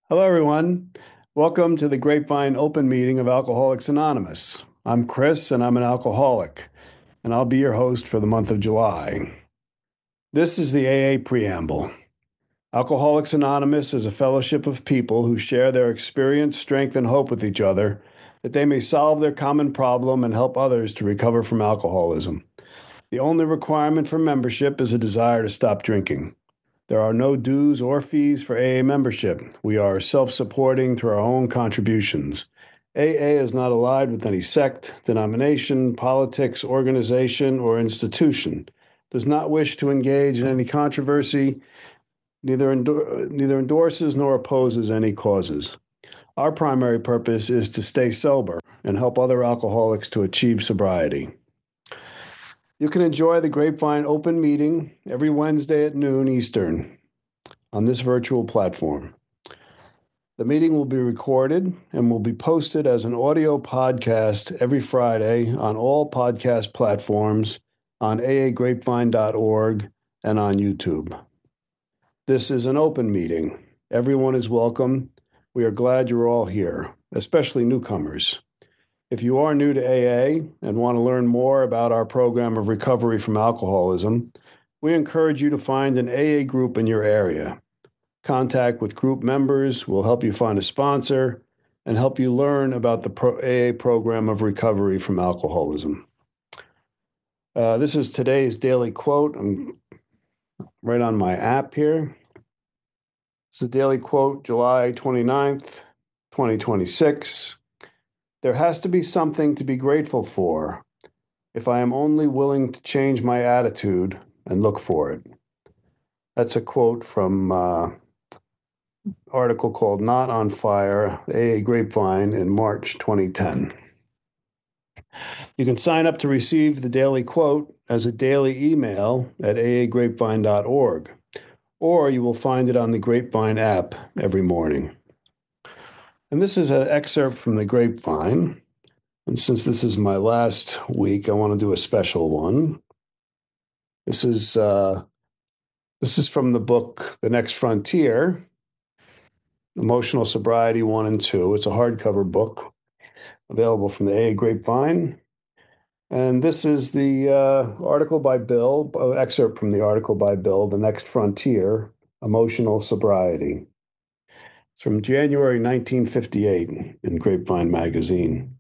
Hello, everyone. Welcome to the Grapevine Open Meeting of Alcoholics Anonymous. I'm Chris, and I'm an alcoholic, and I'll be your host for the month of July. This is the AA Preamble. Alcoholics Anonymous is a fellowship of people who share their experience, strength, and hope with each other that they may solve their common problem and help others to recover from alcoholism. The only requirement for membership is a desire to stop drinking. There are no dues or fees for AA membership. We are self-supporting through our own contributions. AA is not allied with any sect, denomination, politics, organization, or institution. Does not wish to engage in any controversy, neither endorses nor opposes any causes. Our primary purpose is to stay sober and help other alcoholics to achieve sobriety. You can enjoy the Grapevine Open Meeting every Wednesday at noon Eastern on this virtual platform. The meeting will be recorded and will be posted as an audio podcast every Friday on all podcast platforms, on aagrapevine.org, and on YouTube. This is an open meeting. Everyone is welcome. We are glad you're all here, especially newcomers. If you are new to AA and want to learn more about our program of recovery from alcoholism, we encourage you to find an AA group in your area. Contact with group members will help you find a sponsor and help you learn about the AA program of recovery from alcoholism. This is today's daily quote. I'm right on my app here. It's a daily quote, July 29th, 2026. There has to be something to be grateful for if I am only willing to change my attitude and look for it. That's a quote from article called Not on Fire, AA Grapevine in March 2010. You can sign up to receive the daily quote as a daily email at aagrapevine.org, or you will find it on the Grapevine app every morning. And this is an excerpt from the Grapevine. And since this is my last week, I want to do a special one. This is from the book The Next Frontier, Emotional Sobriety 1 and 2. It's a hardcover book available from the AA Grapevine. And this is the article by Bill, excerpt from the article by Bill, The Next Frontier, Emotional Sobriety. It's from January 1958 in Grapevine magazine.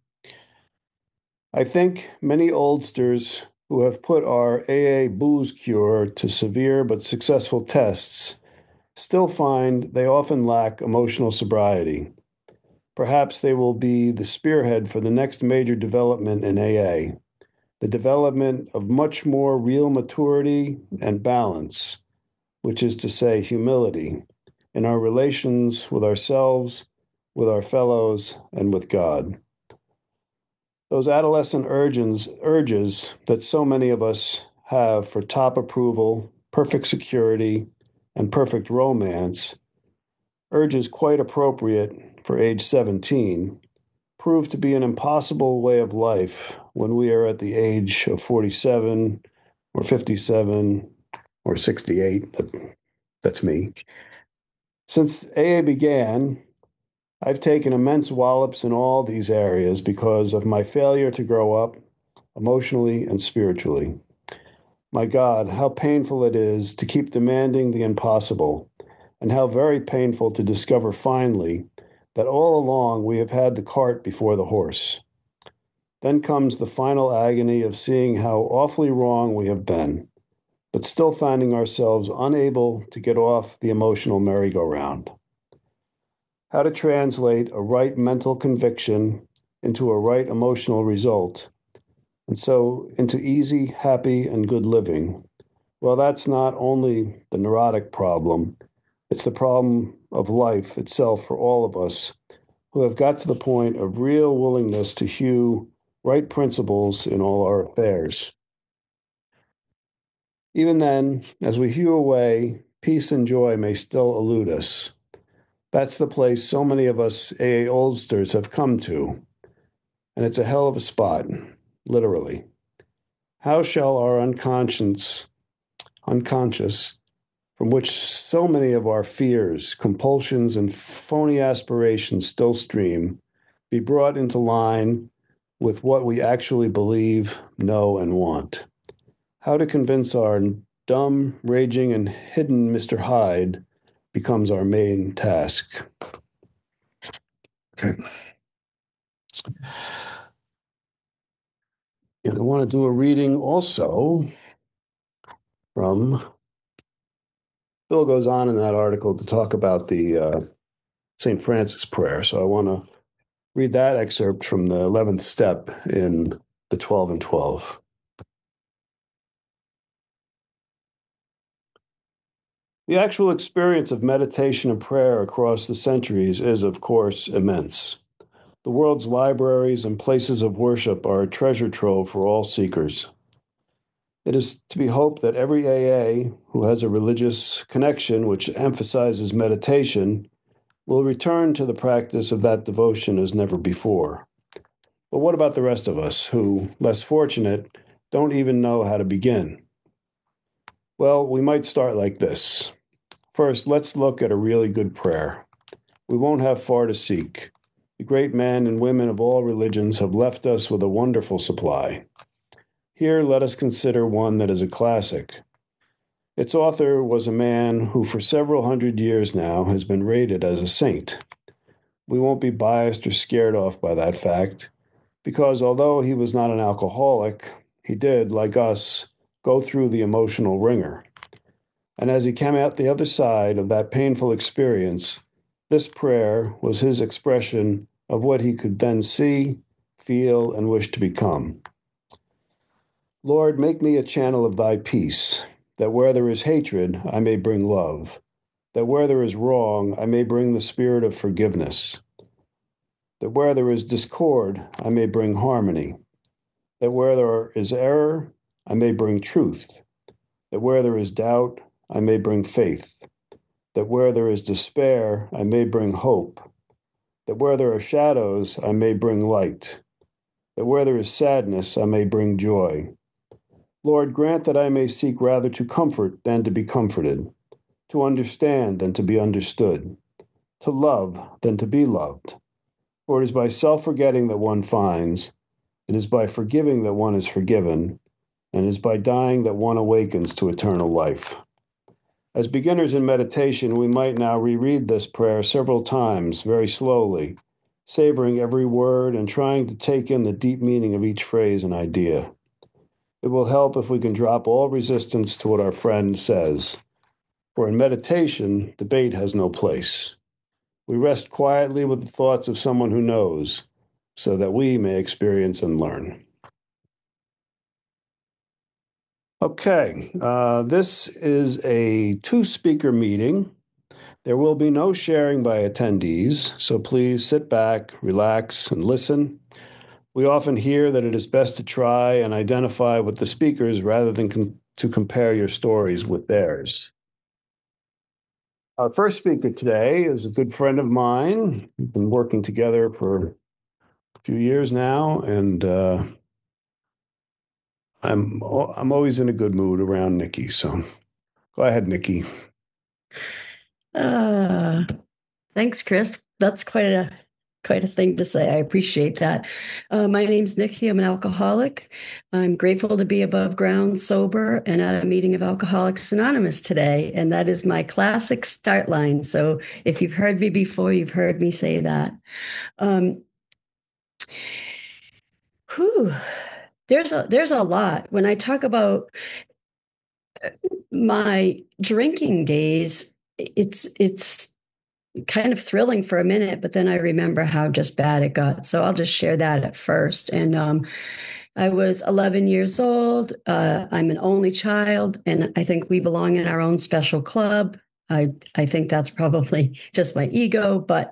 I think many oldsters who have put our AA booze cure to severe but successful tests still find they often lack emotional sobriety. Perhaps they will be the spearhead for the next major development in AA, the development of much more real maturity and balance, which is to say humility, in our relations with ourselves, with our fellows, and with God. Those adolescent urges that so many of us have for top approval, perfect security, and perfect romance, urges quite appropriate for age 17, prove to be an impossible way of life when we are at the age of 47 or 57 or 68. That's me. Since AA began, I've taken immense wallops in all these areas because of my failure to grow up emotionally and spiritually. My God, how painful it is to keep demanding the impossible, and how very painful to discover finally that all along we have had the cart before the horse. Then comes the final agony of seeing how awfully wrong we have been, but still finding ourselves unable to get off the emotional merry-go-round. How to translate a right mental conviction into a right emotional result, and so into easy, happy, and good living. Well, that's not only the neurotic problem, it's the problem of life itself for all of us who have got to the point of real willingness to hew right principles in all our affairs. Even then, as we hew away, peace and joy may still elude us. That's the place so many of us AA oldsters have come to, and it's a hell of a spot, literally. How shall our unconscious from which so many of our fears, compulsions, and phony aspirations still stream, be brought into line with what we actually believe, know, and want. How to convince our dumb, raging, and hidden Mr. Hyde becomes our main task. Okay. And I want to do a reading also from, Bill goes on in that article to talk about the St. Francis prayer. So I want to read that excerpt from the 11th step in the 12 and 12. The actual experience of meditation and prayer across the centuries is, of course, immense. The world's libraries and places of worship are a treasure trove for all seekers. It is to be hoped that every AA who has a religious connection which emphasizes meditation will return to the practice of that devotion as never before. But what about the rest of us who, less fortunate, don't even know how to begin? Well, we might start like this. First, let's look at a really good prayer. We won't have far to seek. The great men and women of all religions have left us with a wonderful supply. Here, let us consider one that is a classic. Its author was a man who, for several hundred years now, has been rated as a saint. We won't be biased or scared off by that fact, because although he was not an alcoholic, he did, like us, go through the emotional wringer. And as he came out the other side of that painful experience, this prayer was his expression of what he could then see, feel, and wish to become. Lord, make me a channel of thy peace, that where there is hatred, I may bring love, that where there is wrong, I may bring the spirit of forgiveness, that where there is discord, I may bring harmony, that where there is error, I may bring truth, that where there is doubt, I may bring faith, that where there is despair, I may bring hope, that where there are shadows, I may bring light, that where there is sadness, I may bring joy. Lord, grant that I may seek rather to comfort than to be comforted, to understand than to be understood, to love than to be loved. For it is by self-forgetting that one finds, it is by forgiving that one is forgiven, and it is by dying that one awakens to eternal life. As beginners in meditation, we might now reread this prayer several times, very slowly, savoring every word and trying to take in the deep meaning of each phrase and idea. It will help if we can drop all resistance to what our friend says. For in meditation, debate has no place. We rest quietly with the thoughts of someone who knows, so that we may experience and learn. Okay, this is a two-speaker meeting. There will be no sharing by attendees, so please sit back, relax, and listen. We often hear that it is best to try and identify with the speakers rather than to compare your stories with theirs. Our first speaker today is a good friend of mine. We've been working together for a few years now, and I'm always in a good mood around Nikki. So go ahead, Nikki. Thanks, Chris. That's quite a thing to say. I appreciate that. My name's Nikki. I'm an alcoholic. I'm grateful to be above ground, sober, and at a meeting of Alcoholics Anonymous today. And that is my classic start line. So if you've heard me before, you've heard me say that. There's a lot. When I talk about my drinking days, it's kind of thrilling for a minute, but then I remember how just bad it got. So I'll just share that at first. And I was 11 years old. I'm an only child, and I think we belong in our own special club. I think that's probably just my ego, but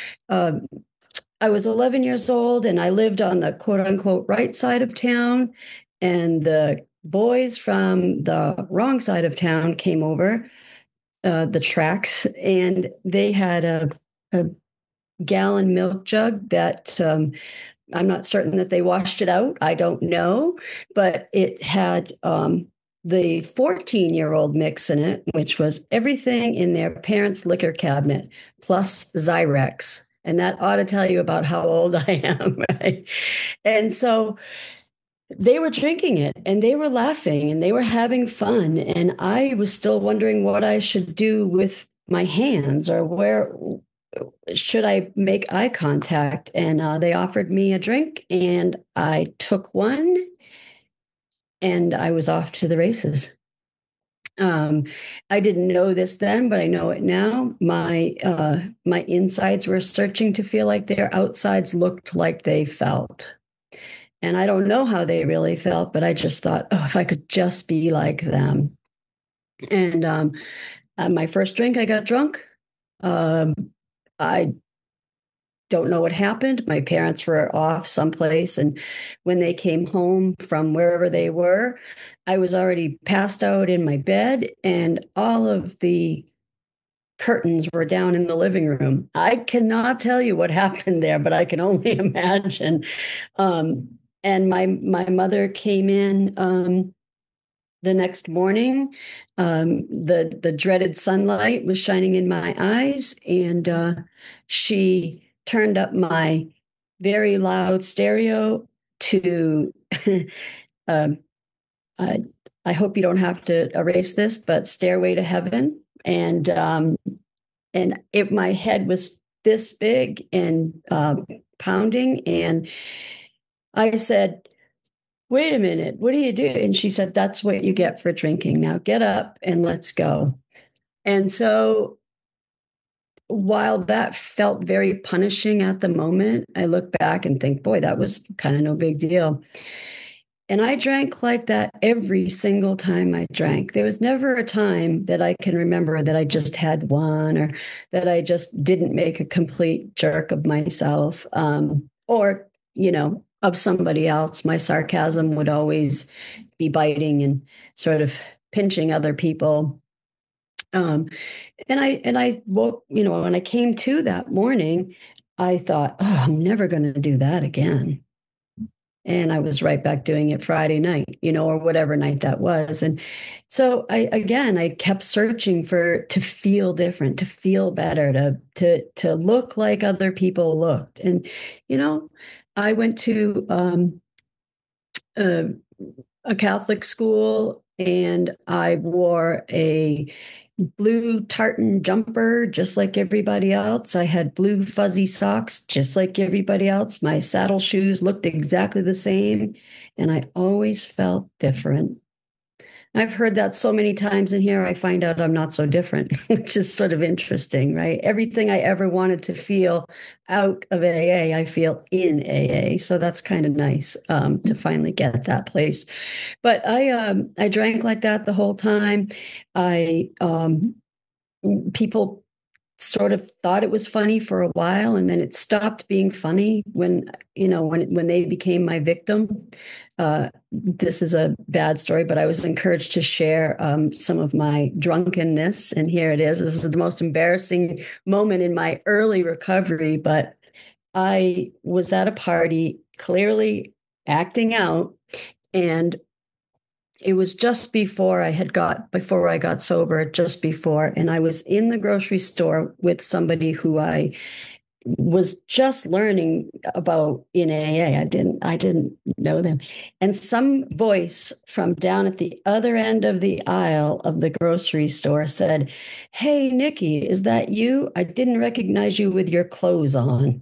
I was 11 years old, and I lived on the quote unquote right side of town, and the boys from the wrong side of town came over the tracks, and they had a gallon milk jug that I'm not certain that they washed it out. I don't know, but it had the 14-year-old mix in it, which was everything in their parents' liquor cabinet plus Zyrex. And that ought to tell you about how old I am, right? And so they were drinking it and they were laughing and they were having fun. And I was still wondering what I should do with my hands, or where should I make eye contact. And they offered me a drink and I took one and I was off to the races. Um, I didn't know this then, but I know it now. My insides were searching to feel like their outsides looked like they felt. And I don't know how they really felt, but I just thought, oh, if I could just be like them. And my first drink, I got drunk. Um, I don't know what happened. My parents were off someplace. And when they came home from wherever they were, I was already passed out in my bed, and all of the curtains were down in the living room. I cannot tell you what happened there, but I can only imagine. And my mother came in the next morning. The dreaded sunlight was shining in my eyes, and she turned up my very loud stereo to. um, I, I hope you don't have to erase this, but "Stairway to Heaven," and my head was this big and pounding, and I said, "Wait a minute, what do you do?" And she said, "That's what you get for drinking. Now get up and let's go." And so while that felt very punishing at the moment, I look back and think, boy, that was kind of no big deal. And I drank like that every single time I drank. There was never a time that I can remember that I just had one, or that I just didn't make a complete jerk of myself, or, of somebody else. My sarcasm would always be biting and sort of pinching other people. And I woke, when I came to that morning, I thought, oh, I'm never going to do that again. And I was right back doing it Friday night, or whatever night that was. And so I kept searching to feel different, to feel better, to look like other people looked. And, I went to a Catholic school, and I wore a blue tartan jumper just like everybody else. I had blue fuzzy socks just like everybody else. My saddle shoes looked exactly the same, and I always felt different. I've heard that so many times in here, I find out I'm not so different, which is sort of interesting, right? Everything I ever wanted to feel out of AA, I feel in AA. So that's kind of nice to finally get that place. But I drank like that the whole time. I People sort of thought it was funny for a while, and then it stopped being funny when they became my victim. This is a bad story, but I was encouraged to share some of my drunkenness, and here it is. This is the most embarrassing moment in my early recovery, but I was at a party, clearly acting out, and it was just before I got sober, just before, and I was in the grocery store with somebody who I was just learning about in AA. I didn't know them. And some voice from down at the other end of the aisle of the grocery store said, "Hey, Nikki, is that you? I didn't recognize you with your clothes on."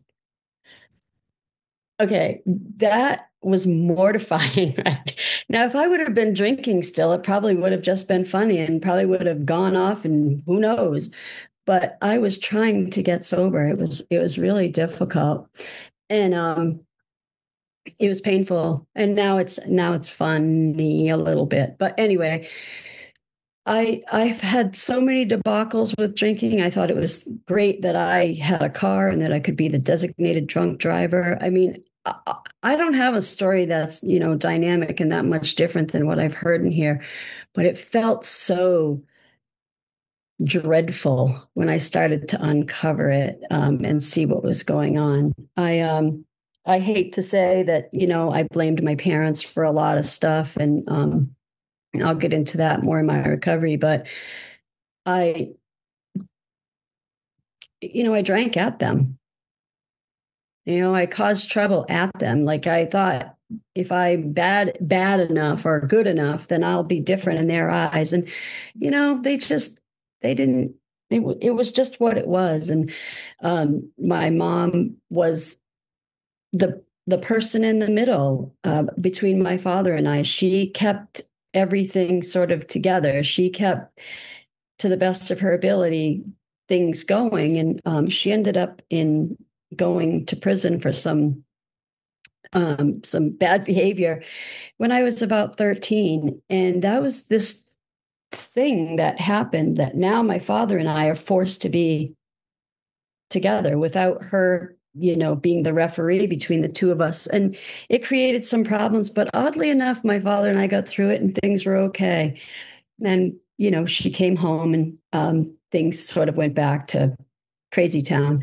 Okay, that was mortifying. Right? Now, if I would have been drinking still, it probably would have just been funny and probably would have gone off, and who knows. But I was trying to get sober. It was really difficult, and it was painful. And now it's funny a little bit. But anyway, I've had so many debacles with drinking. I thought it was great that I had a car and that I could be the designated drunk driver. I mean, I don't have a story that's, dynamic and that much different than what I've heard in here, but it felt so dreadful when I started to uncover it and see what was going on. I hate to say that, I blamed my parents for a lot of stuff, and I'll get into that more in my recovery, but I, I drank at them. I caused trouble at them. Like I thought if I'm bad enough or good enough, then I'll be different in their eyes. And, they didn't, it was just what it was. And my mom was the person in the middle between my father and I. She kept everything sort of together. She kept, to the best of her ability, things going, and she ended up in going to prison for some bad behavior when I was about 13, and that was this thing that happened that now my father and I are forced to be together without her being the referee between the two of us. And it created some problems, but oddly enough, my father and I got through it and things were okay. And, she came home and things sort of went back to crazy town.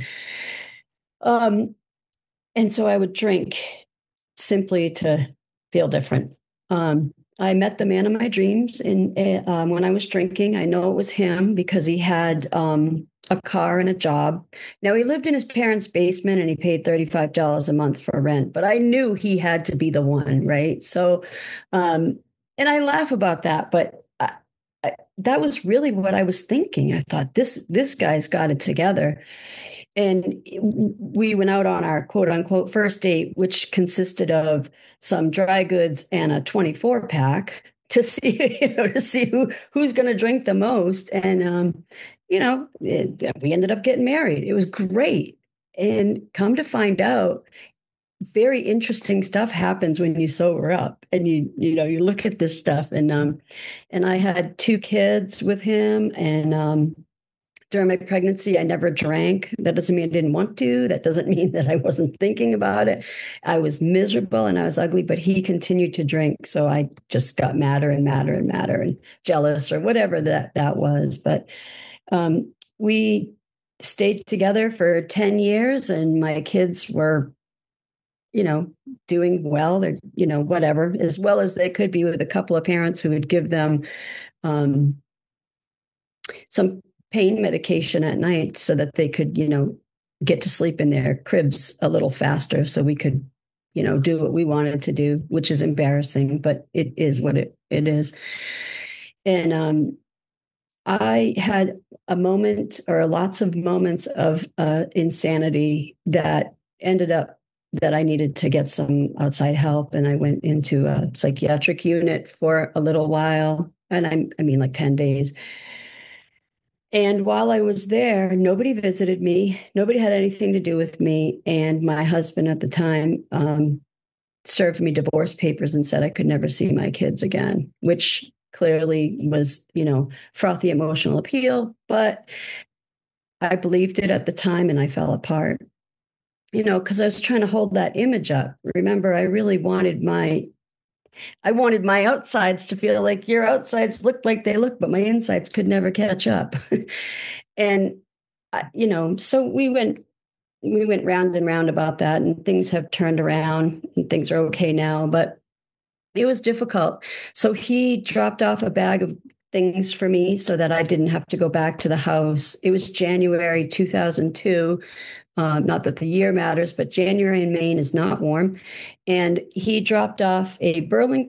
And so I would drink simply to feel different. I met the man of my dreams when I was drinking. I know it was him because he had a car and a job. Now, he lived in his parents' basement and he paid $35 a month for rent, but I knew he had to be the one, right? So, and I laugh about that, but that was really what I was thinking. I thought this guy's got it together. And we went out on our quote unquote first date, which consisted of some dry goods and a 24 pack to see, who's going to drink the most. And, we ended up getting married. It was great. And come to find out, very interesting stuff happens when you sober up and you look at this stuff. And I had 2 kids with him, and during my pregnancy, I never drank. That doesn't mean I didn't want to. That doesn't mean that I wasn't thinking about it. I was miserable and I was ugly, but he continued to drink. So I just got madder and madder and madder and jealous or whatever that was. But we stayed together for 10 years and my kids were, doing well. They're, whatever, as well as they could be, with a couple of parents who would give them some pain medication at night so that they could, get to sleep in their cribs a little faster so we could, do what we wanted to do, which is embarrassing, but it is what it is. And I had a moment or lots of moments of insanity that ended up that I needed to get some outside help. And I went into a psychiatric unit for a little while. And I mean, like 10 days. And while I was there, nobody visited me. Nobody had anything to do with me. And my husband at the time served me divorce papers and said I could never see my kids again, which clearly was, frothy emotional appeal. But I believed it at the time and I fell apart, because I was trying to hold that image up. Remember, I really wanted my outsides to feel like your outsides looked like they look, but my insides could never catch up. And, so we went round and round about that, and things have turned around and things are okay now, but it was difficult. So he dropped off a bag of things for me so that I didn't have to go back to the house. It was January 2002. Not that the year matters, but January in Maine is not warm. And he dropped off a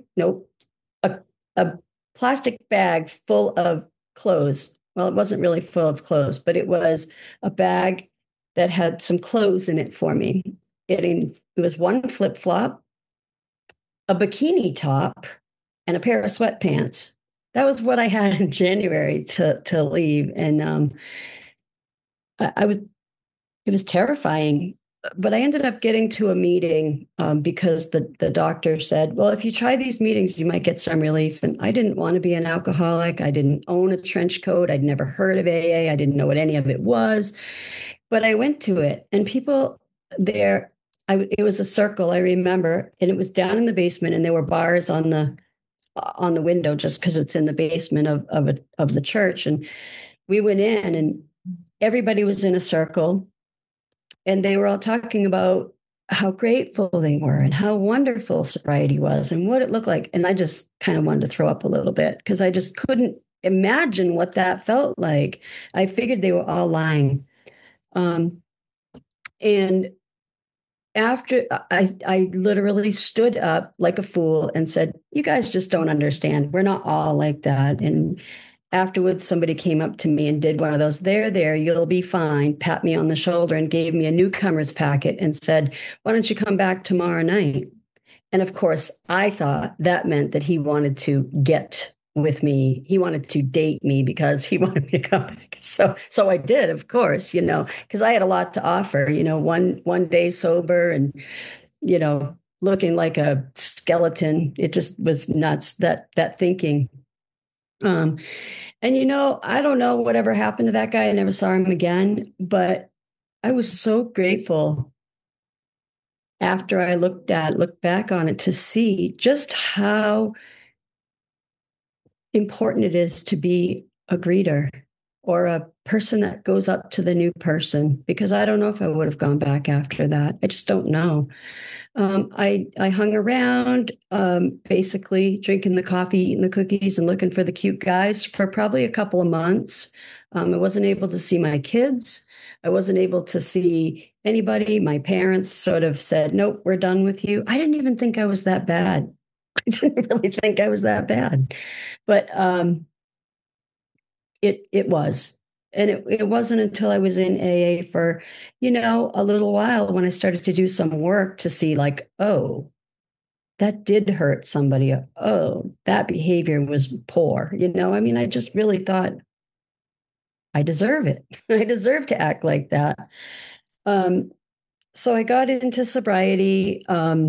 plastic bag full of clothes. Well, it wasn't really full of clothes, but it was a bag that had some clothes in it for me. It was one flip-flop, a bikini top, and a pair of sweatpants. That was what I had in January to leave. And it was terrifying. But I ended up getting to a meeting because the doctor said, well, if you try these meetings, you might get some relief. And I didn't want to be an alcoholic. I didn't own a trench coat. I'd never heard of AA. I didn't know what any of it was. But I went to it, and people there, it was a circle, I remember, and it was down in the basement, and there were bars on the window just because it's in the basement of the church. And we went in, and everybody was in a circle. And they were all talking about how grateful they were and how wonderful sobriety was and what it looked like. And I just kind of wanted to throw up a little bit because I just couldn't imagine what that felt like. I figured they were all lying. And after I literally stood up like a fool and said, "You guys just don't understand. We're not all like that." And afterwards, somebody came up to me and did one of those, there, you'll be fine, pat me on the shoulder and gave me a newcomer's packet and said, "Why don't you come back tomorrow night?" And of course, I thought that meant that he wanted to get with me. He wanted to date me because he wanted me to come back. So I did, of course, because I had a lot to offer, one day sober and, looking like a skeleton. It just was nuts, that thinking. And I don't know whatever happened to that guy. I never saw him again, but I was so grateful after I looked back on it to see just how important it is to be a greeter or a person that goes up to the new person, because I don't know if I would have gone back after that. I just don't know. I hung around, basically drinking the coffee, eating the cookies, and looking for the cute guys for probably a couple of months. I wasn't able to see my kids. I wasn't able to see anybody. My parents sort of said, "Nope, we're done with you." I didn't even think I was that bad. I didn't really think I was that bad, but it was. And it wasn't until I was in AA for, a little while when I started to do some work to see like, oh, that did hurt somebody. Oh, that behavior was poor. I just really thought I deserve it. I deserve to act like that. So I got into sobriety,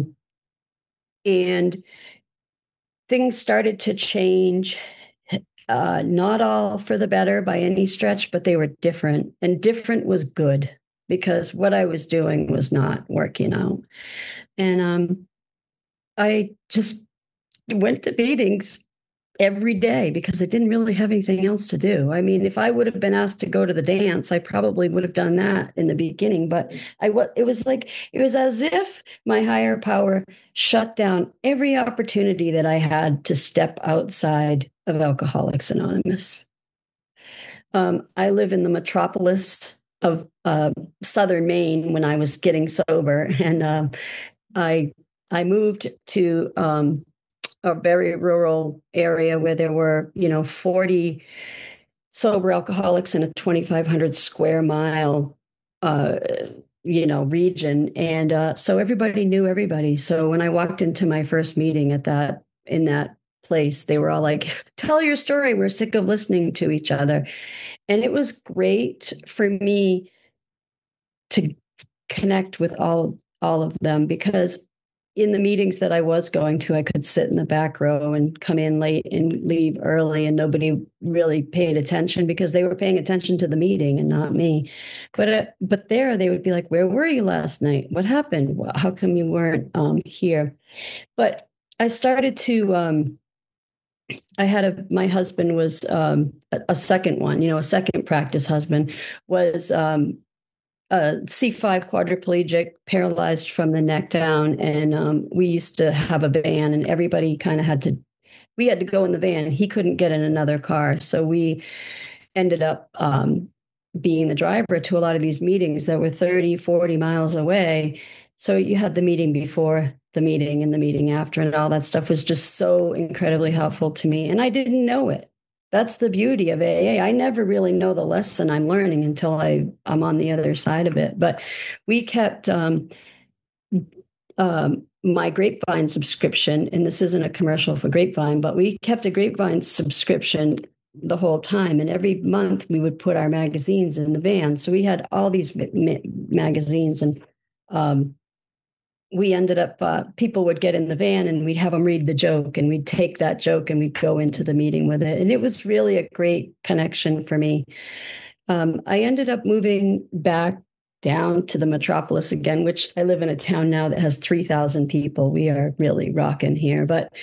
and things started to change. Not all for the better by any stretch, but they were different. And different was good because what I was doing was not working out. And I just went to meetings every day because I didn't really have anything else to do. I mean, if I would have been asked to go to the dance, I probably would have done that in the beginning. But it was as if my higher power shut down every opportunity that I had to step outside of Alcoholics Anonymous. I live in the metropolis of Southern Maine when I was getting sober, and I moved to a very rural area where there were, 40 sober alcoholics in a 2,500 square mile, region. And so everybody knew everybody. So when I walked into my first meeting in that place, they were all like, "Tell your story. We're sick of listening to each other." And it was great for me to connect with all of them, because in the meetings that I was going to, I could sit in the back row and come in late and leave early, and nobody really paid attention because they were paying attention to the meeting and not me. But there they would be like, "Where were you last night? What happened? How come you weren't here?" But I started to. My husband was a second one, a second practice husband was C5 quadriplegic, paralyzed from the neck down. And we used to have a van, and everybody kind of we had to go in the van. He couldn't get in another car. So we ended up being the driver to a lot of these meetings that were 30, 40 miles away. So you had the meeting before the meeting and the meeting after, and all that stuff was just so incredibly helpful to me. And I didn't know it. That's the beauty of AA. I never really know the lesson I'm learning until I'm on the other side of it. But we kept my Grapevine subscription, and this isn't a commercial for Grapevine, but we kept a Grapevine subscription the whole time. And every month we would put our magazines in the van. So we had all these magazines, and we ended up, people would get in the van and we'd have them read the joke, and we'd take that joke and we'd go into the meeting with it. And it was really a great connection for me. I ended up moving back down to the metropolis again, which I live in a town now that has 3,000 people. We are really rocking here. But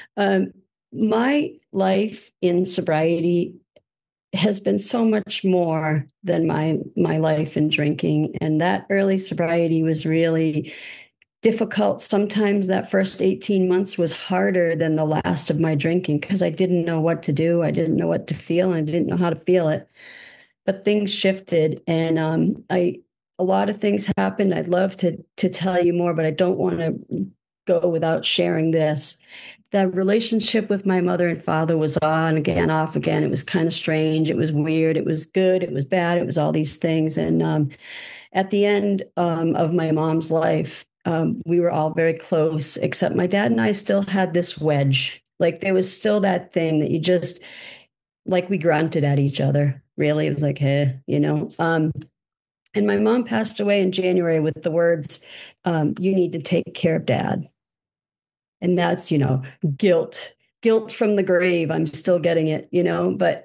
my life in sobriety has been so much more than my life in drinking. And that early sobriety was really difficult. Sometimes that first 18 months was harder than the last of my drinking because I didn't know what to do. I didn't know what to feel, and I didn't know how to feel it. But things shifted, and a lot of things happened. I'd love to tell you more, but I don't want to go without sharing this. The relationship with my mother and father was on again, off again. It was kind of strange. It was weird. It was good. It was bad. It was all these things. And at the end of my mom's life, we were all very close, except my dad and I still had this wedge. Like there was still that thing that you just, like we grunted at each other. Really, it was like, hey, you know. And my mom passed away in January with the words, "You need to take care of Dad." And that's, you know, guilt from the grave. I'm still getting it, you know. But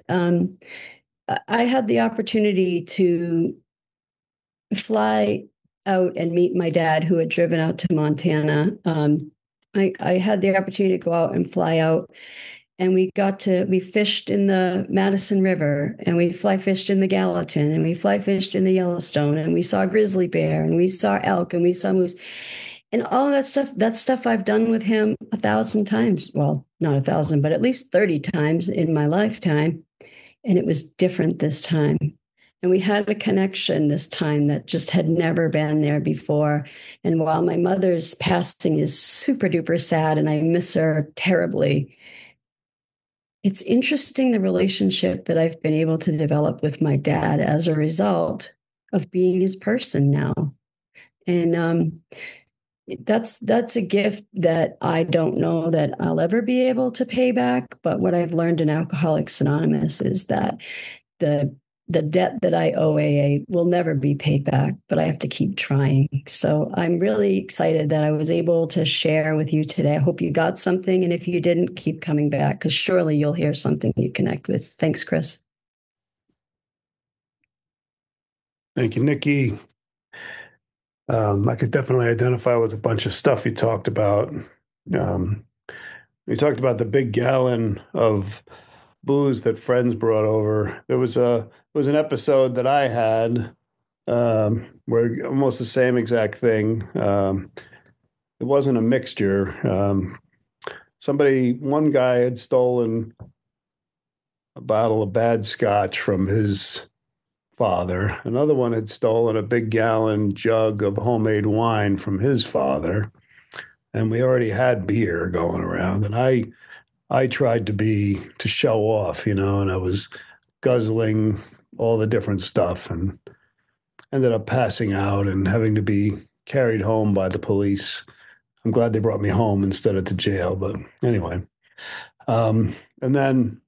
I had the opportunity to fly out and meet my dad, who had driven out to Montana. I had the opportunity to go out and fly out, and we fished in the Madison River, and we fly fished in the Gallatin, and we fly fished in the Yellowstone, and we saw grizzly bear, and we saw elk, and we saw moose, and all of that stuff. That stuff I've done with him 1,000 times. Well, not 1,000, but at least 30 times in my lifetime. And it was different this time. And we had a connection this time that just had never been there before. And while my mother's passing is super duper sad and I miss her terribly, it's interesting the relationship that I've been able to develop with my dad as a result of being his person now. And that's a gift that I don't know that I'll ever be able to pay back. But what I've learned in Alcoholics Anonymous is that the debt that I owe AA will never be paid back, but I have to keep trying. So I'm really excited that I was able to share with you today. I hope you got something. And if you didn't, keep coming back, because surely you'll hear something you connect with. Thanks, Chris. Thank you, Nikki. I could definitely identify with a bunch of stuff you talked about. You talked about the big gallon of booze that friends brought over. There was an episode that I had where almost the same exact thing. It wasn't a mixture. One guy had stolen a bottle of bad scotch from his father. Another one had stolen a big gallon jug of homemade wine from his father. And we already had beer going around. And I tried to show off, you know, and I was guzzling all the different stuff and ended up passing out and having to be carried home by the police. I'm glad they brought me home instead of to jail. But anyway, and then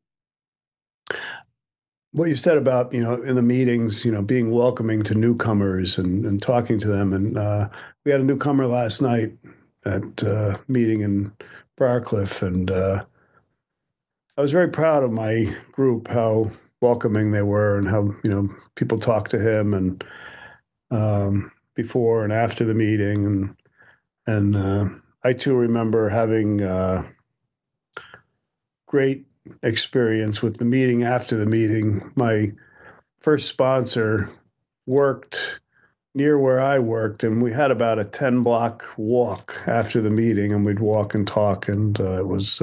what you said about, you know, in the meetings, you know, being welcoming to newcomers and talking to them. And we had a newcomer last night at a meeting in Briarcliff, and I was very proud of my group, how welcoming they were and how, you know, people talked to him and before and after the meeting. And I too remember having great experience with the meeting after the meeting. My first sponsor worked near where I worked, and we had about a 10-block walk after the meeting, and we'd walk and talk, and it was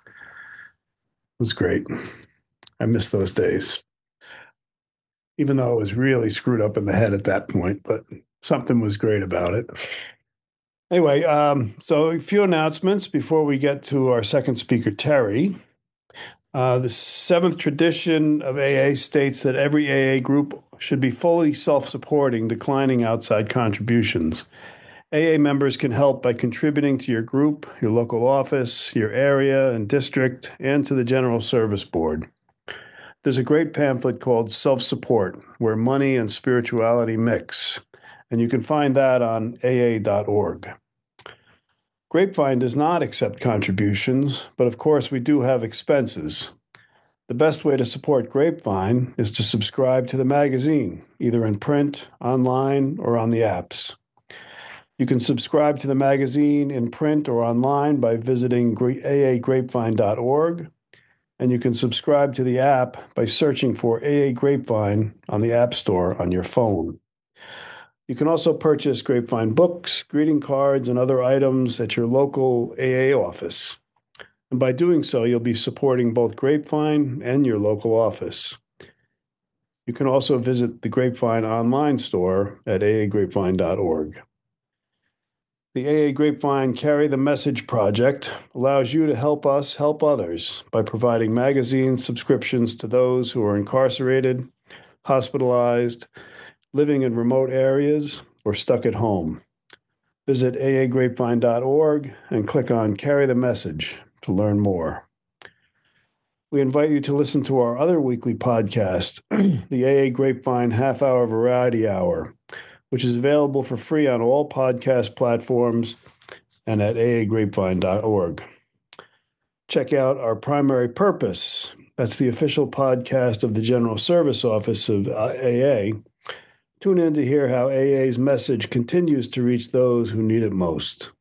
great. I miss those days, even though I was really screwed up in the head at that point, but something was great about it. Anyway, so a few announcements before we get to our second speaker, Terry. The seventh tradition of AA states that every AA group should be fully self-supporting, declining outside contributions. AA members can help by contributing to your group, your local office, your area and district, and to the General Service Board. There's a great pamphlet called Self-Support, where money and spirituality mix, and you can find that on aa.org. Grapevine does not accept contributions, but of course we do have expenses. The best way to support Grapevine is to subscribe to the magazine, either in print, online, or on the apps. You can subscribe to the magazine in print or online by visiting aagrapevine.org, and you can subscribe to the app by searching for AA Grapevine on the App Store on your phone. You can also purchase Grapevine books, greeting cards, and other items at your local AA office. And by doing so, you'll be supporting both Grapevine and your local office. You can also visit the Grapevine online store at aagrapevine.org. The AA Grapevine Carry the Message project allows you to help us help others by providing magazine subscriptions to those who are incarcerated, hospitalized, living in remote areas, or stuck at home. Visit aagrapevine.org and click on Carry the Message to learn more. We invite you to listen to our other weekly podcast, the AA Grapevine Half Hour Variety Hour, which is available for free on all podcast platforms and at aagrapevine.org. Check out Our Primary Purpose. That's the official podcast of the General Service Office of AA. Tune in to hear how AA's message continues to reach those who need it most.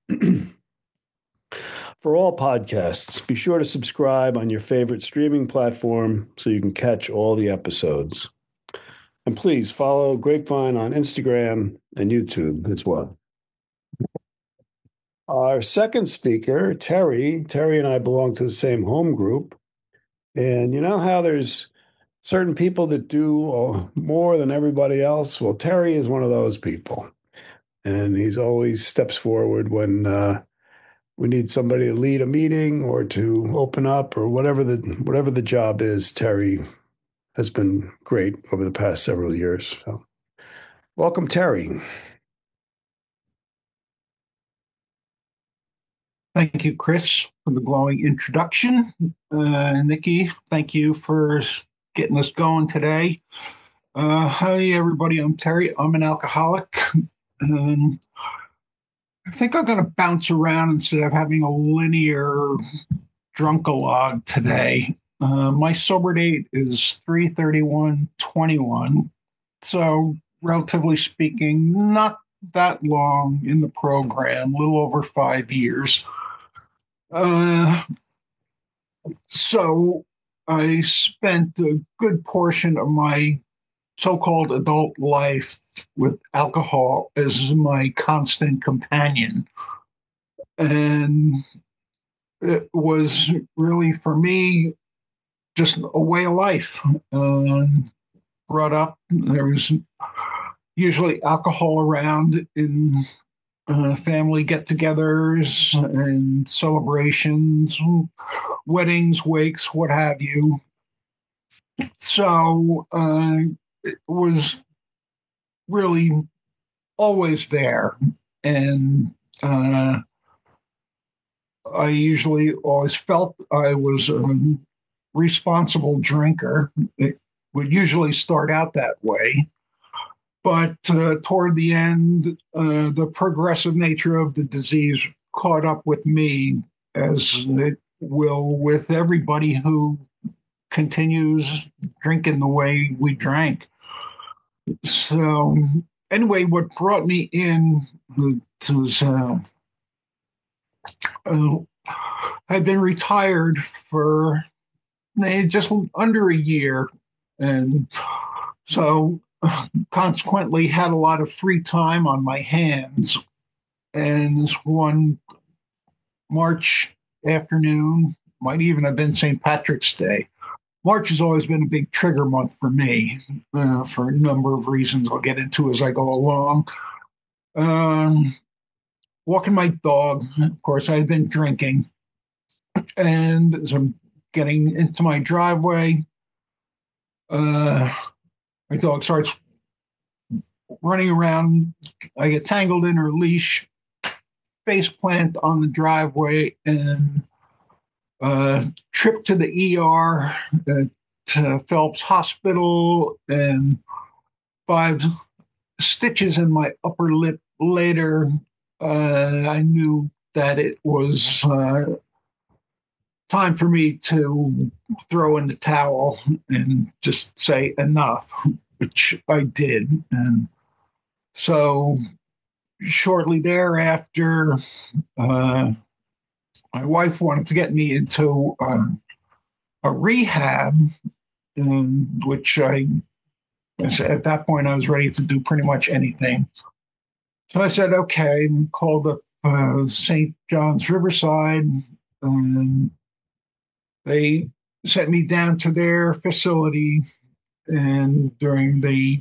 For all podcasts, be sure to subscribe on your favorite streaming platform so you can catch all the episodes. And please follow Grapevine on Instagram and YouTube as well. Our second speaker, Terry and I belong to the same home group. And you know how there's certain people that do more than everybody else? Well, Terry is one of those people. And he's always steps forward when we need somebody to lead a meeting or to open up or whatever the job is. Terry has been great over the past several years. So, welcome, Terry. Thank you, Chris, for the glowing introduction. Nikki, thank you for getting us going today. Hi, everybody. I'm Terry. I'm an alcoholic. I think I'm going to bounce around instead of having a linear drunk-a-log today. My sober date is 3/31/21, so relatively speaking, not that long in the program, a little over 5 years. So I spent a good portion of my so-called adult life with alcohol as my constant companion. And it was really, for me, just a way of life. Brought up, there was usually alcohol around in family get-togethers and celebrations, weddings, wakes, what have you. So it was really always there. And I usually always felt I was a responsible drinker. It would usually start out that way. But toward the end, the progressive nature of the disease caught up with me, as it will with everybody who continues drinking the way we drank. So anyway, what brought me in was I'd been retired for just under a year. And so consequently had a lot of free time on my hands. And one March afternoon, might even have been St. Patrick's Day. March has always been a big trigger month for me for a number of reasons I'll get into as I go along. Walking my dog, of course, I had been drinking. And as I'm getting into my driveway, my dog starts running around. I get tangled in her leash, face plant on the driveway, and trip to the ER at Phelps Hospital, and 5 stitches in my upper lip later. I knew that it was time for me to throw in the towel and just say enough, which I did. And so shortly thereafter, my wife wanted to get me into a rehab, which I At that point, I was ready to do pretty much anything. So I said, okay, called up St. John's Riverside, and they sent me down to their facility. And during the,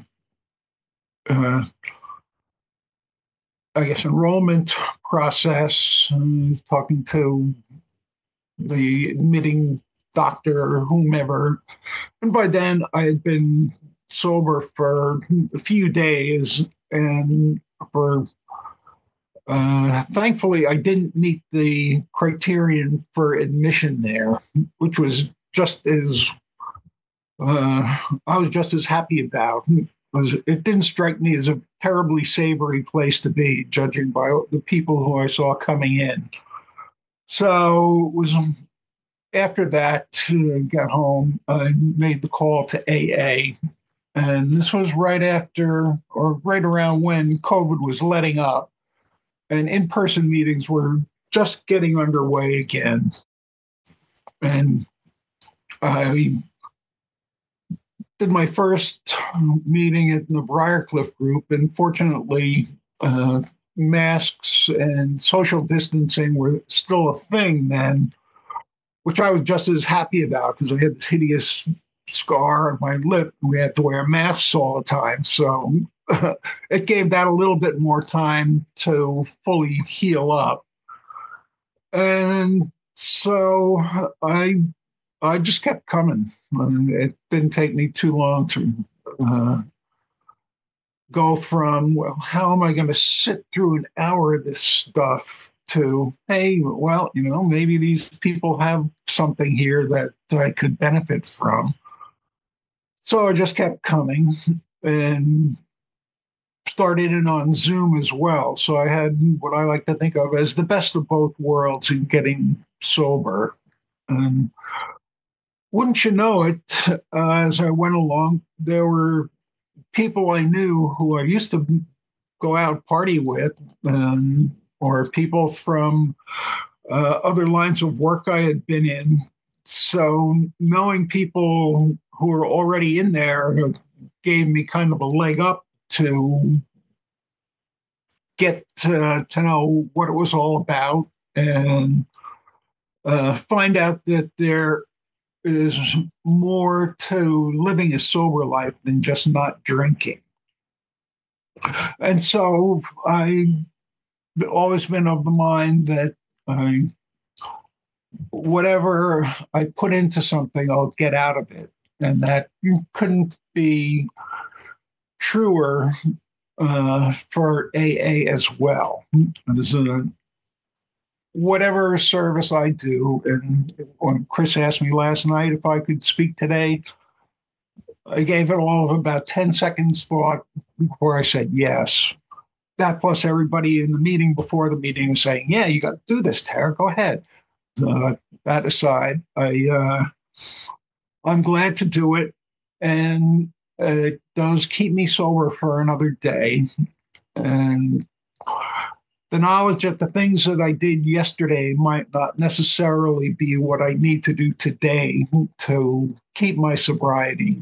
enrollment process, talking to the admitting doctor or whomever, and by then I had been sober for a few days, and for thankfully I didn't meet the criterion for admission there, which was just as I was just as happy about. It didn't strike me as a terribly savory place to be, judging by the people who I saw coming in. So it was after that, got home, I made the call to AA. And this was right after, or right around when COVID was letting up, and in-person meetings were just getting underway again. And I did my first meeting at the Briarcliff group, and fortunately, masks and social distancing were still a thing then, which I was just as happy about because I had this hideous scar on my lip. We had to wear masks all the time. So it gave that a little bit more time to fully heal up. And so I just kept coming. It didn't take me too long to go from, well, how am I going to sit through an hour of this stuff to, hey, well, maybe these people have something here that I could benefit from. So I just kept coming and started in on Zoom as well. So I had what I like to think of as the best of both worlds in getting sober. And wouldn't you know it, as I went along, there were people I knew who I used to go out party with, or people from other lines of work I had been in. So knowing people who were already in there gave me kind of a leg up to get to know what it was all about, and find out that there is more to living a sober life than just not drinking. And so I've always been of the mind that whatever I put into something, I'll get out of it. And that couldn't be truer for AA as well. Whatever service I do, and when Chris asked me last night if I could speak today, I gave it all of about 10 seconds thought before I said yes. That plus everybody in the meeting before the meeting was saying, yeah, you got to do this, Tara, go ahead. That aside, I'm glad to do it, and it does keep me sober for another day. And the knowledge that the things that I did yesterday might not necessarily be what I need to do today to keep my sobriety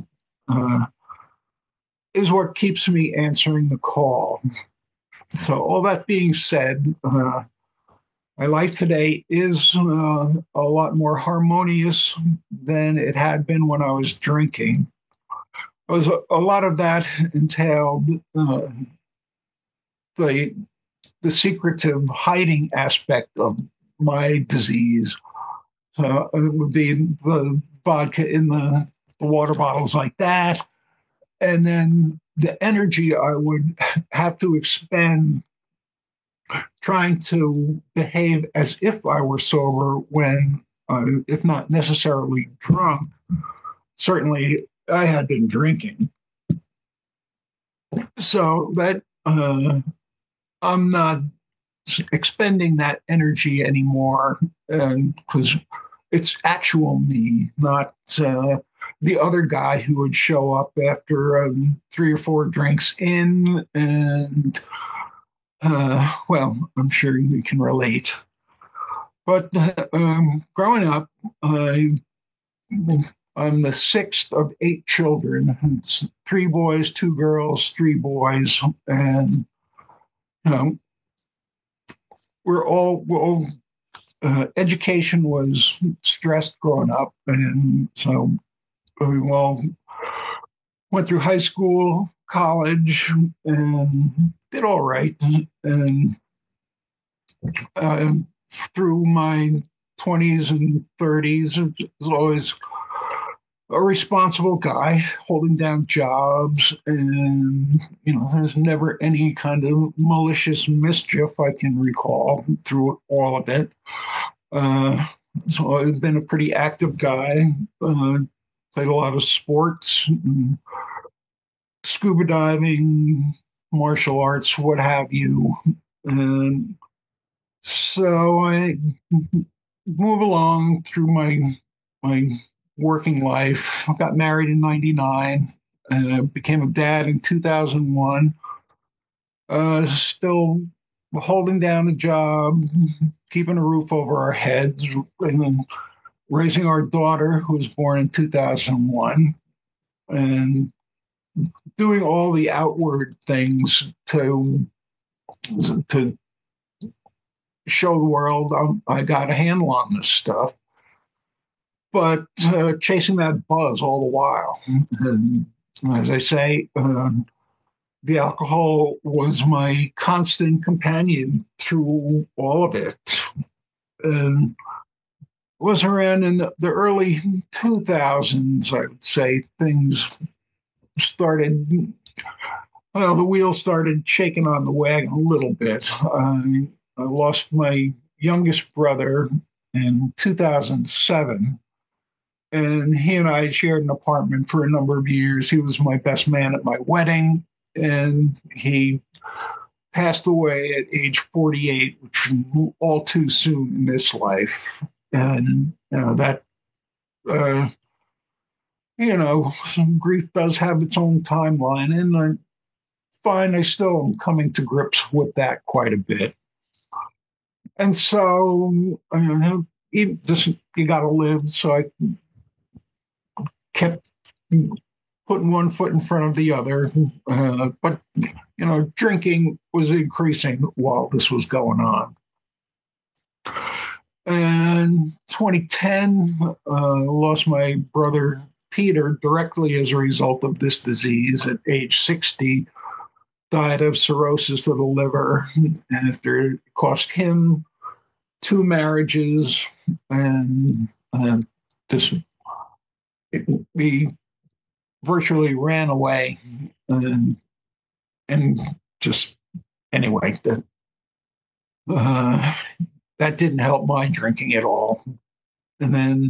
is what keeps me answering the call. So all that being said, my life today is a lot more harmonious than it had been when I was drinking. A lot of that entailed the secretive hiding aspect of my disease. It would be the vodka in the water bottles like that. And then the energy I would have to expend trying to behave as if I were sober when, if not necessarily drunk, certainly I had been drinking. So that I'm not expending that energy anymore, because it's actual me, not the other guy who would show up after 3 or 4 drinks in, and well, I'm sure you can relate. But growing up, I I'm the sixth of 8 children. It's 3 boys, 2 girls, 3 boys, and you know, education was stressed growing up, and so we all went through high school, college, and did all right. And uh, through my 20s and 30s, I was always a responsible guy holding down jobs, and there's never any kind of malicious mischief I can recall through all of it. So I've been a pretty active guy. Played a lot of sports, scuba diving, martial arts, what have you. And so I move along through my working life. I got married in '99, became a dad in 2001. Still holding down a job, keeping a roof over our heads, and then raising our daughter, who was born in 2001, and doing all the outward things to show the world I got a handle on this stuff, but chasing that buzz all the while. And as I say, the alcohol was my constant companion through all of it. And it was around in the early 2000s, I would say, things started, the wheels started shaking on the wagon a little bit. I lost my youngest brother in 2007, and he and I shared an apartment for a number of years. He was my best man at my wedding, and he passed away at age 48, which was all too soon in this life. And that some grief does have its own timeline, and I find I still am coming to grips with that quite a bit. And so, you got to live. So I kept putting one foot in front of the other. But, drinking was increasing while this was going on. And 2010, lost my brother Peter directly as a result of this disease at age 60. Died of cirrhosis of the liver, and it cost him 2 marriages, and we virtually ran away, and just anyway, that didn't help my drinking at all. And then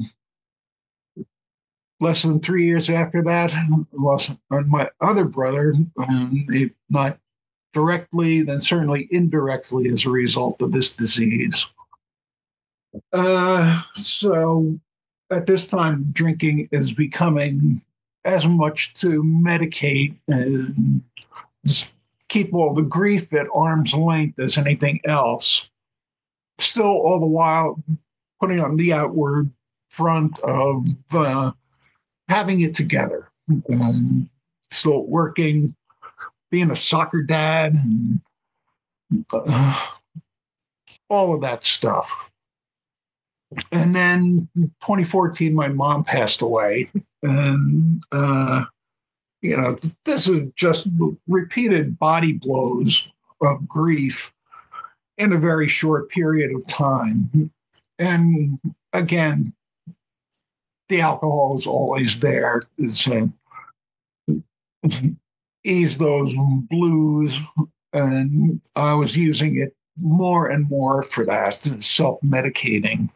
less than 3 years after that, I lost my other brother, not directly, then certainly indirectly as a result of this disease. So at this time, drinking is becoming as much to medicate and just keep all the grief at arm's length as anything else. Still, all the while, putting on the outward front of having it together. Still working, being a soccer dad, and all of that stuff. And then 2014, my mom passed away. And, this is just repeated body blows of grief in a very short period of time. And again, the alcohol is always there to ease those blues. And I was using it more and more for that, self-medicating.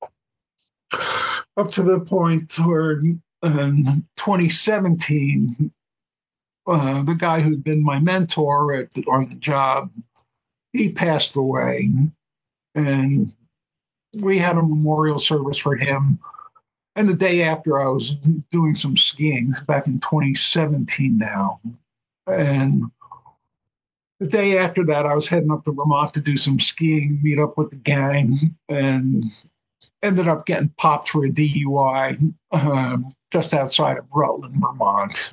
Up to the point where in 2017, the guy who'd been my mentor on the job, he passed away. And we had a memorial service for him. And the day after, I was doing some skiing back in 2017 now. And the day after that, I was heading up to Vermont to do some skiing, meet up with the gang, and ended up getting popped for a DUI just outside of Rutland, Vermont.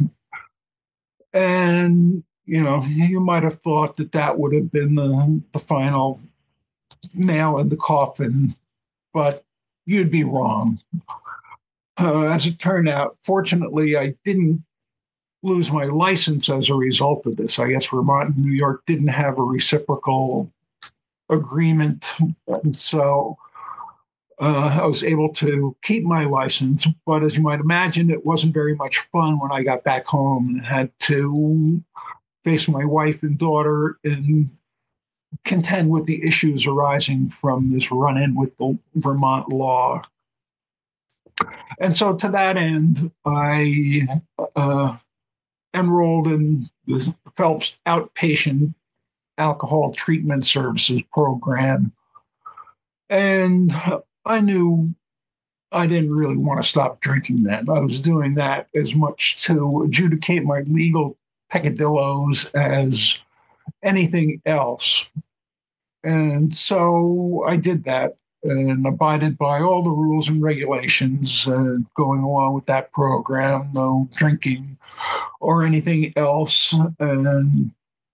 And, you might have thought that that would have been the final nail in the coffin, but you'd be wrong. As it turned out, fortunately, I didn't lose my license as a result of this. I guess Vermont and New York didn't have a reciprocal agreement. And so I was able to keep my license. But as you might imagine, it wasn't very much fun when I got back home and had to face my wife and daughter and contend with the issues arising from this run-in with the Vermont law. And so to that end, I enrolled in the Phelps Outpatient Alcohol Treatment Services program. And I knew I didn't really want to stop drinking then. I was doing that as much to adjudicate my legal peccadillos as anything else. And so I did that and abided by all the rules and regulations going along with that program, no drinking or anything else, and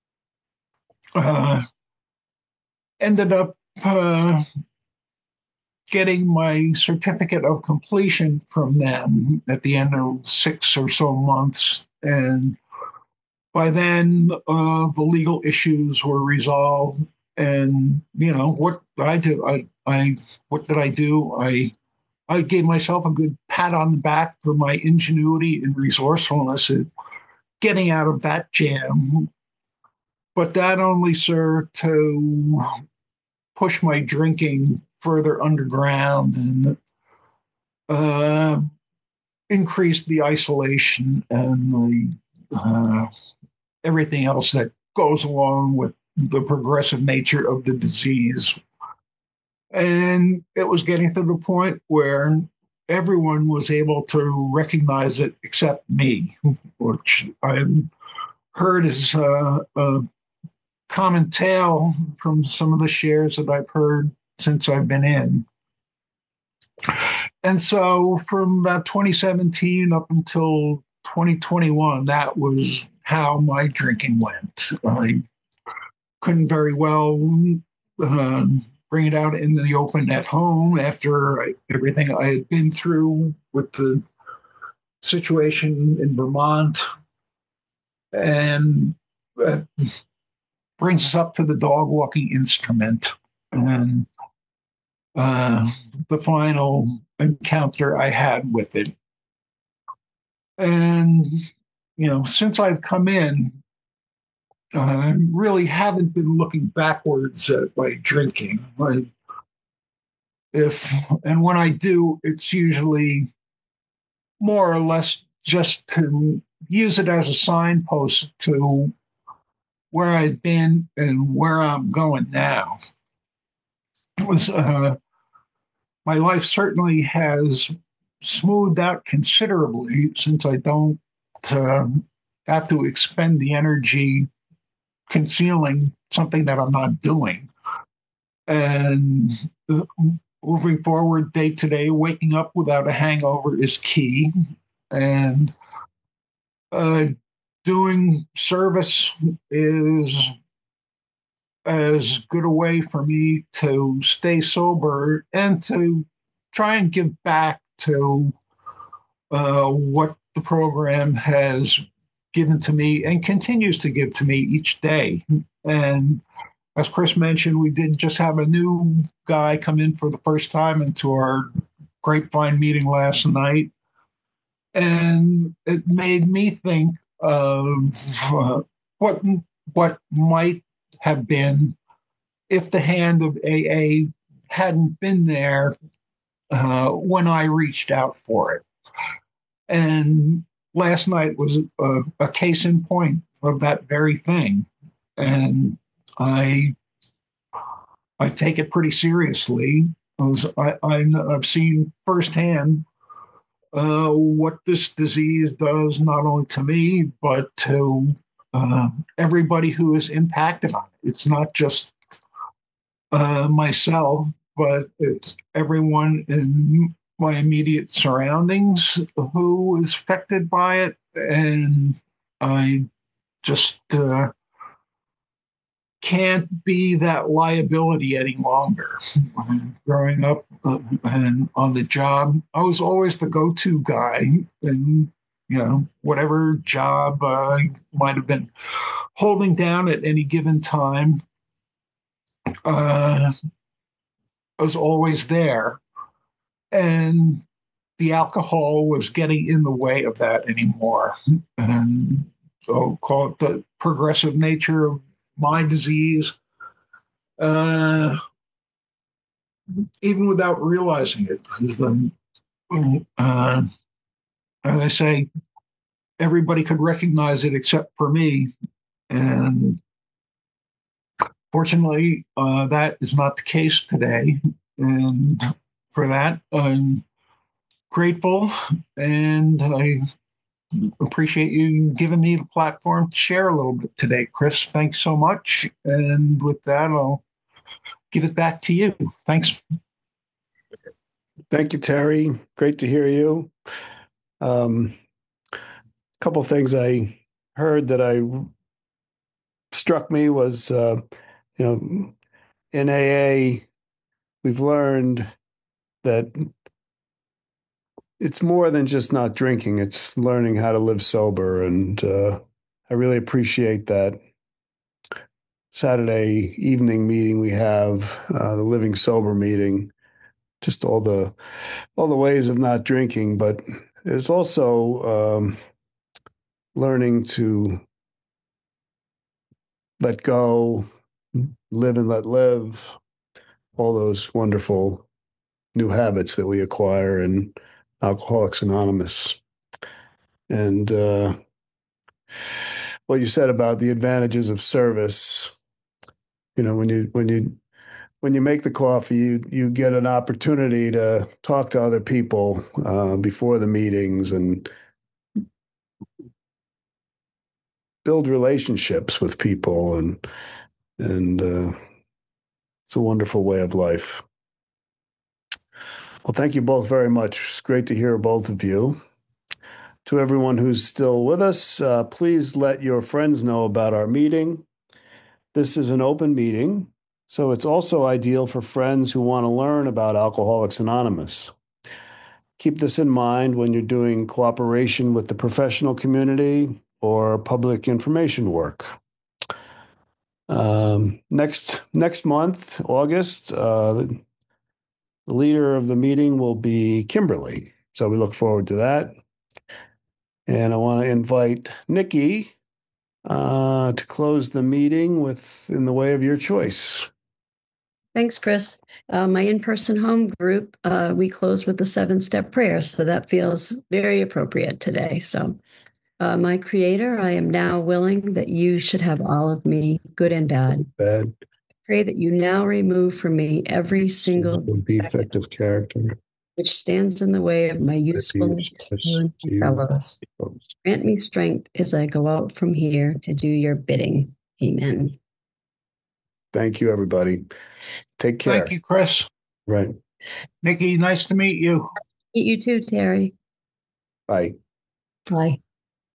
ended up getting my certificate of completion from them at the end of 6 or so months. And by then, the legal issues were resolved. And, what I do, what did I do? I gave myself a good pat on the back for my ingenuity and resourcefulness at getting out of that jam. But that only served to push my drinking further underground and increase the isolation and the everything else that goes along with the progressive nature of the disease. And it was getting to the point where everyone was able to recognize it except me, which I've heard is a common tale from some of the shares that I've heard since I've been in. And so from about 2017 up until 2021, that was how my drinking went. I couldn't very well bring it out into the open at home after everything I had been through with the situation in Vermont. And brings us up to the dog walking instrument and the final encounter I had with it. And, since I've come in, I really haven't been looking backwards at my drinking. And when I do, it's usually more or less just to use it as a signpost to where I've been and where I'm going now. It was my life certainly has smoothed out considerably since I don't have to expend the energy concealing something that I'm not doing. And moving forward day to day, waking up without a hangover is key. And doing service is as good a way for me to stay sober and to try and give back to what the program has given to me and continues to give to me each day. And as Chris mentioned, we did just have a new guy come in for the first time into our Grapevine meeting last night. And it made me think of what might have been if the hand of AA hadn't been there when I reached out for it. And last night was a case in point of that very thing. And I take it pretty seriously. I've seen firsthand what this disease does, not only to me, but to everybody who is impacted on it. It's not just myself, but it's everyone in my immediate surroundings who is affected by it, and I just can't be that liability any longer. Growing up and on the job, I was always the go-to guy, and whatever job I might have been holding down at any given time, I was always there, and the alcohol was getting in the way of that anymore. And so, call it the progressive nature of my disease, even without realizing it. Because then, as I say, everybody could recognize it except for me. And fortunately, that is not the case today. And for that, I'm grateful, and I appreciate you giving me the platform to share a little bit today, Chris. Thanks so much. And with that, I'll give it back to you. Thanks. Thank you, Terry. Great to hear you. A couple things I heard that struck me was, in AA, we've learned that it's more than just not drinking. It's learning how to live sober. And I really appreciate that Saturday evening meeting we have, the Living Sober meeting, just all the ways of not drinking. But there's also learning to let go, live and let live, all those wonderful new habits that we acquire in Alcoholics Anonymous. And what you said about the advantages of service, when you make the coffee, you get an opportunity to talk to other people before the meetings and build relationships with people, and it's a wonderful way of life. Well, thank you both very much. It's great to hear both of you. To everyone who's still with us, please let your friends know about our meeting. This is an open meeting, so it's also ideal for friends who want to learn about Alcoholics Anonymous. Keep this in mind when you're doing cooperation with the professional community or public information work. Next month, August, the leader of the meeting will be Kimberly, so we look forward to that. And I want to invite Nikki to close the meeting in the way of your choice. Thanks, Chris. My in-person home group, we close with the 7-step prayer, so that feels very appropriate today. So, my Creator, I am now willing that you should have all of me, good and bad. Pray that you now remove from me every single defect of character which stands in the way of my usefulness to you and fellows. Grant me strength as I go out from here to do your bidding. Amen. Thank you, everybody. Take care. Thank you, Chris. Right. Nikki, nice to meet you. Meet you too, Terry. Bye. Bye.